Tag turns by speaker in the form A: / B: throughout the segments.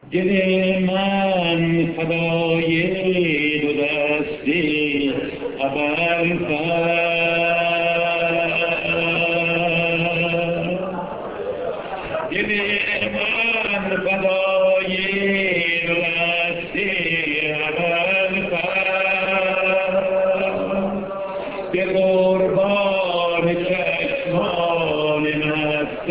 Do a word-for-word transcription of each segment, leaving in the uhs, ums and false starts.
A: دل من فدای دو دستی ابوالفضل، دل من فدای دو دستی ابوالفضل، به قربان چشمان مست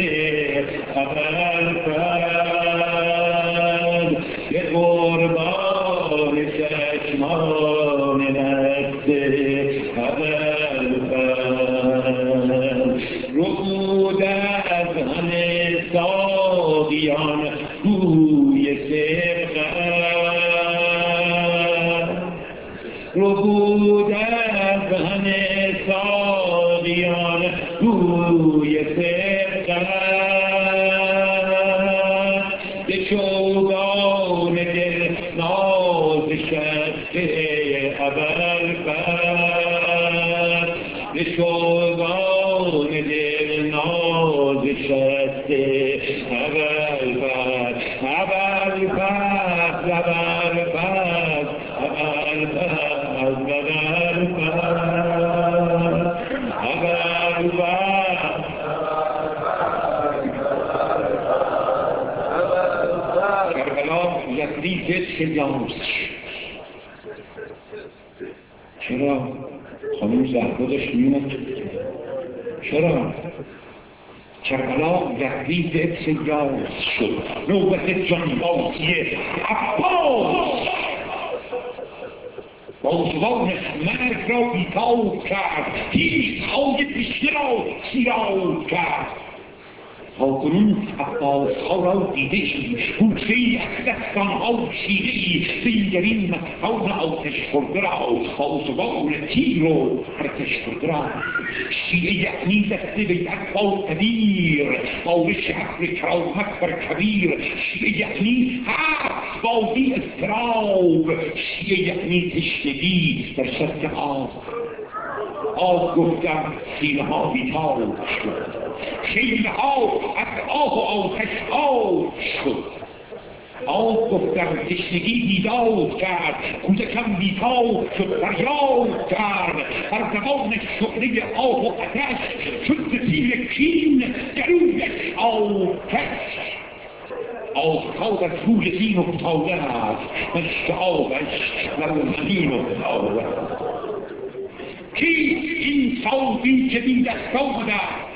A: ابوالفضل، به قربان چشمان مست ابوالفضل. ربود از همه ساقیان بوی سبقت، ربود از همه ساقیان بوی سبقت، به چوگان دل نازشسته ابوالفضل، به چوگان دل نازشسته ابوالفضل، ابوالفضل، ابوالفضل، ابوالفضل، کربلا لبریز سیاست. چرا؟ خانم زهرا داشت میومد. چرا؟ کربلا لبریز سیاست شد. نوبت جانبازی عباس بازوان مرگ را بیتاب کرد، تیغ‌های تشنه را سیراب کرد. تاکنون عباس‌ها را دیده ای، بوسه‌ای از دستان‌ها چیده ای، دیگرین مستان آتش خورده را، بازوان تیر و پرتش خورده را. شیعه یعنی دسته بیعت با کبیر، بارش عقل کرامت بر کبیر. شیعه یعنی هفت بازی اضطراب، شیعه یعنی تشنگی در شست آب. آب گفتم سینه ها بیتاب شد، خیمه ها از آه و آتش آب شد. آب گفتم تشنگی بیداد کرد، کودکم بیتاب شد فریاد کرد. بر زبان شعله آب و آتش شد ز تیر کین گلویش آتش. آفتاب از روی دین افتاده است، مشت آبش بر زمین افتاده است. کیست این ساقی که بی دست آمده است،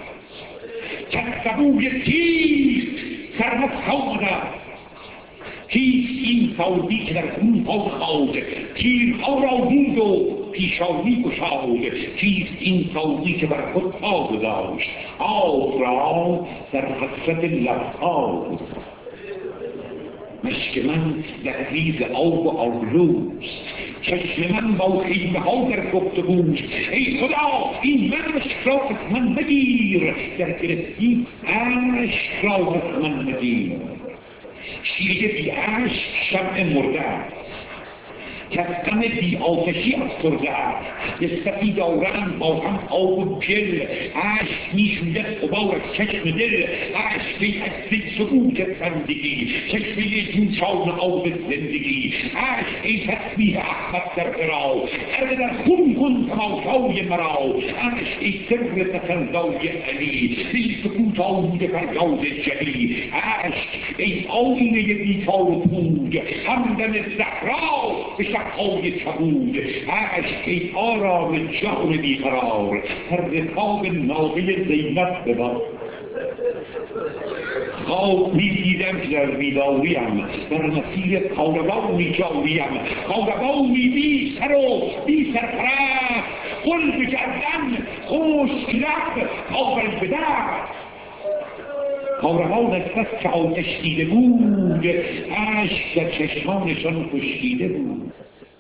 A: کذبوی تیر سرمست آمده است؟ کیست این ساقی که در خون پا خواند، تیرها را بود و پیشانی گشاد؟ کیست این ساقی که بر خود پا گذاشت، آب را در حسرت لبها گذاشت؟ مشک من لبریز آب و آبروست، چشم من با خیمه ها در گفتگوست. ای خدا این مشک را از من بگیر، در گرفتی اشک را از من بگیر. شیعه بی اشک شمع مرده است، که از غم بی آتشی افسرده است. نسبتی دارند با هم آب و گل، اشک میشوید غبار از چشم دل. اشک پیوسته سکوت زندگی، چشمه جوشان آب زندگی. اشک ای تسبیح احمد در فراق، کرده در خون کن تماشای مرا. اشک ای سر تسلای علی، ای سکوت آلوده فریاد جلی. اشک ای آینه بیتار و پود، همدم زهرا به شبهای کبود. اشک ای آرام جان بیقرار، در رکاب ناقه زینب ببار. خواب می دیدم که در بیداریم، در مسیر کاروانی جاریم. کاروانی بی سر و بی سرپرست، غل به گردن خشک لب کاول به دست. کاروان از بس که آتش دیده بود، اشک در چشمانشان خشکیده بود.